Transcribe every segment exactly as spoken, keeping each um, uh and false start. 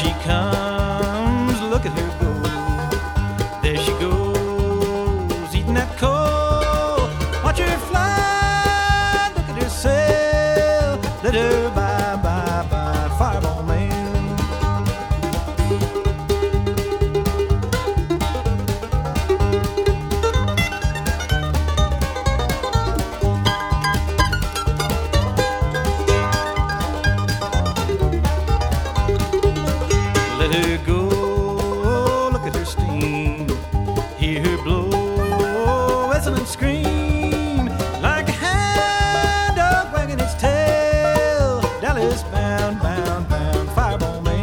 she comes, look at her go. There she goes, eating that coal. Watch her fly, look at her sail. Let her bye, bye, bye, fireball man. Let her go, look at her steam. Hear her blow, whistle and scream. Like a hound dog wagging its tail. Dallas bound, bound, bound, fireball man.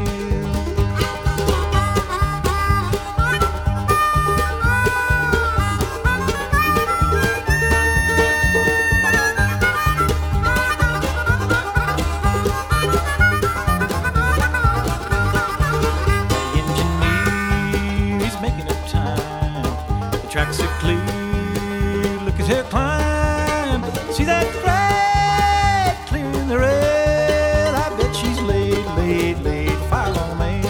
Tracks are clear, look at her climb. See that thread clearing the rail. I bet she's laid, laid, laid, fireball man.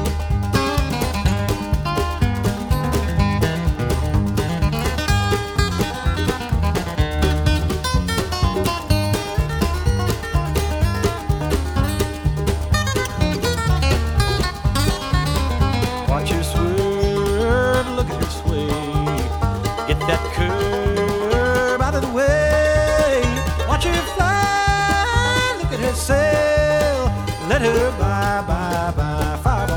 Watch her swerve, look at her sway. Get that curb out of the way. Watch her fly, look at her sail. Let her bye, bye, bye, fireball.